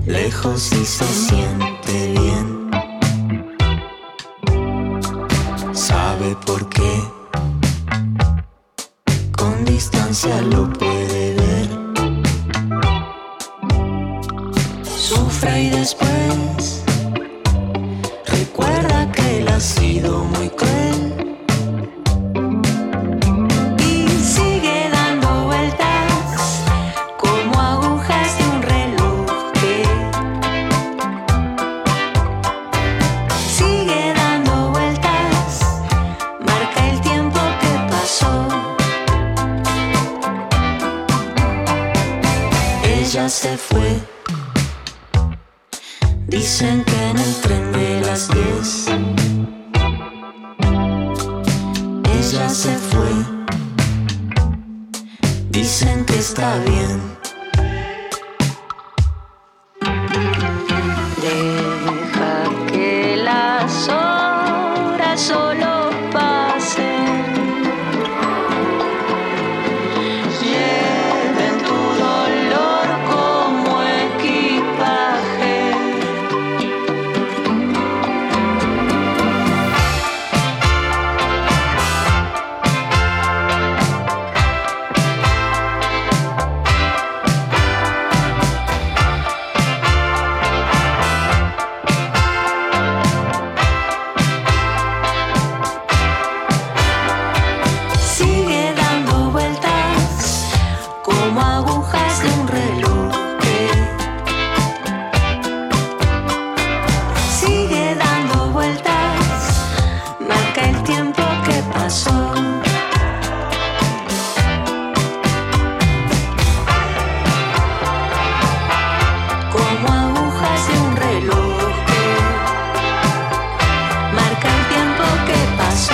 lejos y se siente bien. Sabe por qué, con distancia lo puede ver. Sufre y después recuerda que él ha sido muy cruel. Ella se fue. Dicen que en el tren de las 10. Ella se fue. Dicen que está bien. Deja que las horas solo pasen. Como agujas de un reloj que sigue dando vueltas, marca el tiempo que pasó. Como agujas de un reloj que marca el tiempo que pasó.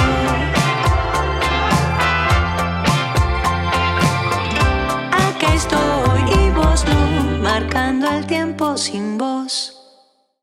Estoy y vos no, marcando el tiempo sin vos.